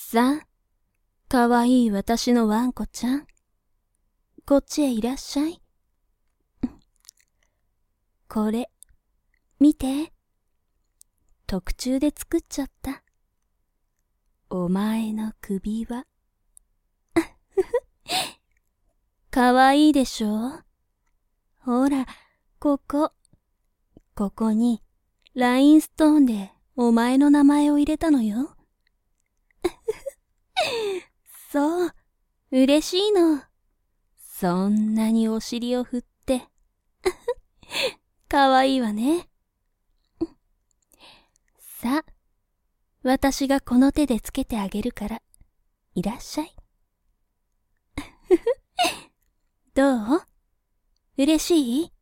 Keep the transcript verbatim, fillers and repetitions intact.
さあ、かわいい私のワンコちゃん。こっちへいらっしゃい。これ、見て。特注で作っちゃった。お前の首輪。かわいいでしょ？ほら、ここ。ここに、ラインストーンでお前の名前を入れたのよ。そう、嬉しいの。そんなにお尻を振って。かわいいわね。さあ、私がこの手でつけてあげるから、いらっしゃい。どう？嬉しい？